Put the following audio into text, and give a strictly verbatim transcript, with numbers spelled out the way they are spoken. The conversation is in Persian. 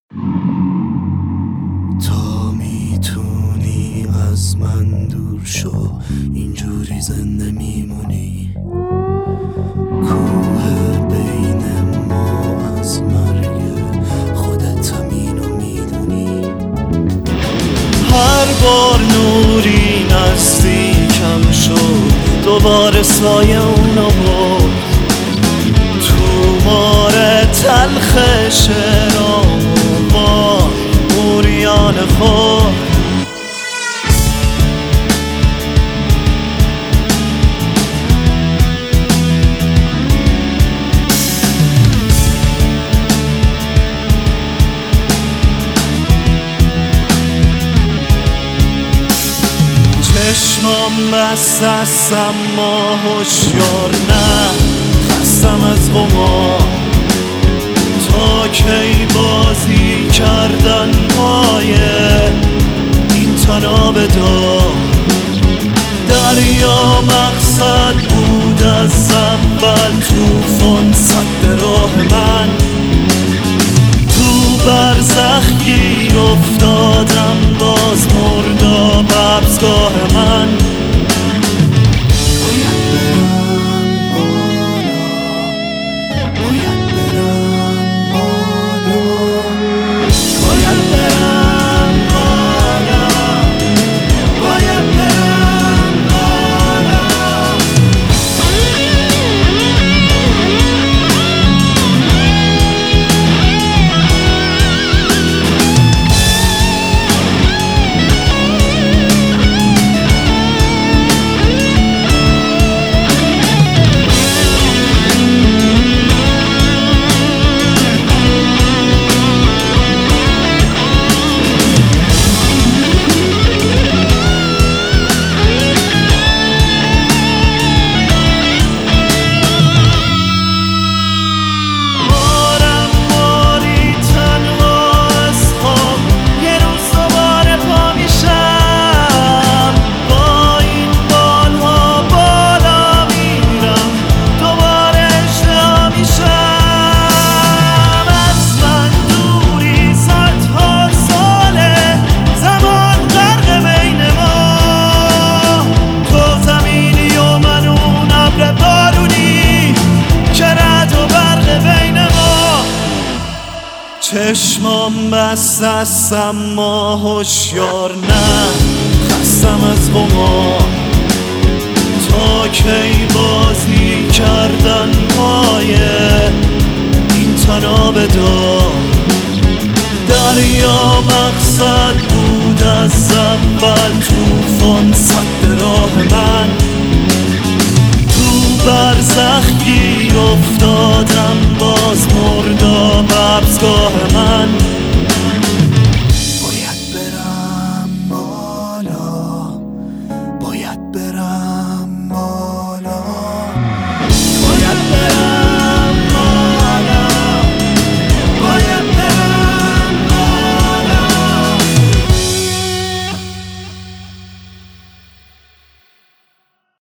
تا میتونی از من دور شو، اینجوری زنده میمونی. کوه بین ما از مرگ خودت همینو میدونی. هر بار نوری نزدیکم شد دوباره سایه اونو برد. تو مار تلخ شرامو با موریان خود. چشمام بست است اما هوشیار نه، خستم از غمار. تا کی بازی کردن پای این تناب دار. دریا مقصد بود از اول، توفان سد راه من. تو برزخ گیر افتادم، باز مردم ابزگاه من. چشمام بست است اما هوشیار نه، خستم از غمار. تا کی بازی کردن پای این تناب دار. دریا مقصد بود از اول، توفان سد راه من. تو برزخ گیر افتادم، باز مردم